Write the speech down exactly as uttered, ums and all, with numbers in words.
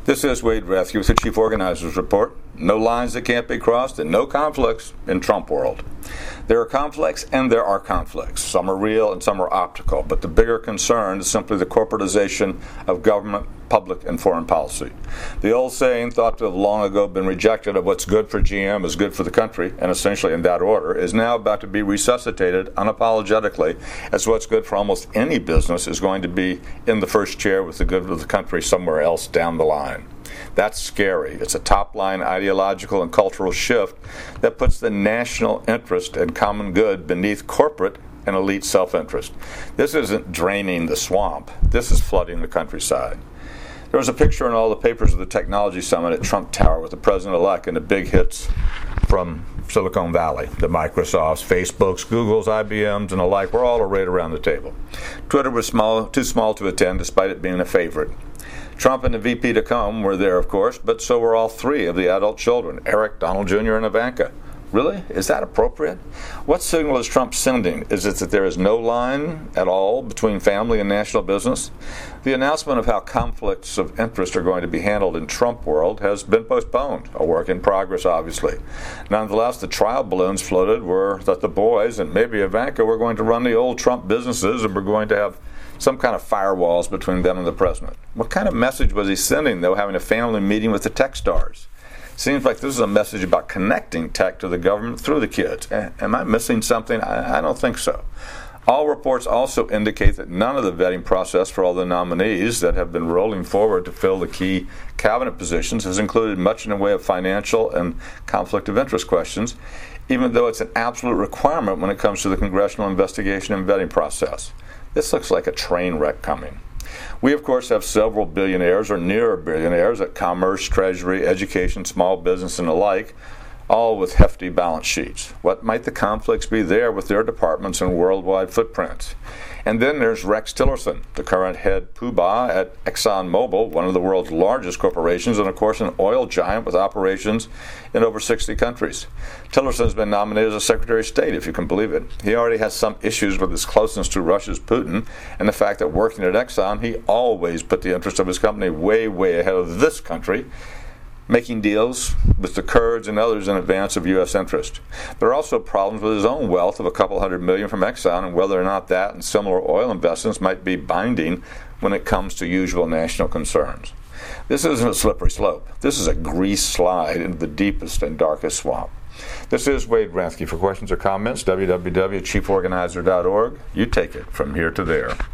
This is Wade Rathke with the Chief Organizers Report. No lines that can't be crossed and no conflicts in Trump world. There are conflicts and there are conflicts. Some are real and some are optical, but the bigger concern is simply the corporatization of government, public, and foreign policy. The old saying, thought to have long ago been rejected, of what's good for G M is good for the country, and essentially in that order, is now about to be resuscitated unapologetically as what's good for almost any business is going to be in the first chair with the good of the country somewhere else down the line. That's scary. It's a top-line ideological and cultural shift that puts the national interest and common good beneath corporate and elite self-interest. This isn't draining the swamp. This is flooding the countryside. There was a picture in all the papers of the technology summit at Trump Tower with the president-elect and the big hits from Silicon Valley. The Microsofts, Facebooks, Googles, I B Ms, and the like were all arrayed around the table. Twitter was small, too small to attend, despite it being a favorite. Trump and the V P to come were there, of course, but so were all three of the adult children, Eric, Donald Junior, and Ivanka. Really? Is that appropriate? What signal is Trump sending? Is it that there is no line at all between family and national business? The announcement of how conflicts of interest are going to be handled in Trump world has been postponed, a work in progress, obviously. Nonetheless, the trial balloons floated were that the boys and maybe Ivanka were going to run the old Trump businesses and were going to have some kind of firewalls between them and the president. What kind of message was he sending, though, having a family meeting with the tech stars? Seems like this is a message about connecting tech to the government through the kids. Am I missing something? I, I don't think so. All reports also indicate that none of the vetting process for all the nominees that have been rolling forward to fill the key cabinet positions has included much in the way of financial and conflict of interest questions, even though it's an absolute requirement when it comes to the congressional investigation and vetting process. This looks like a train wreck coming. We, of course, have several billionaires or near billionaires at Commerce, Treasury, Education, Small Business, and the like, all with hefty balance sheets. What might the conflicts be there with their departments and worldwide footprints? And then there's Rex Tillerson, the current head poobah at ExxonMobil, one of the world's largest corporations, and of course an oil giant with operations in over sixty countries. Tillerson's been nominated as Secretary of State, if you can believe it. He already has some issues with his closeness to Russia's Putin and the fact that working at Exxon, he always put the interest of his company way, way ahead of this country, making deals with the Kurds and others in advance of U S interest. There are also problems with his own wealth of a couple hundred million from Exxon and whether or not that and similar oil investments might be binding when it comes to usual national concerns. This isn't a slippery slope. This is a grease slide into the deepest and darkest swamp. This is Wade Rathke. For questions or comments, w w w dot chief organizer dot org. You take it from here to there.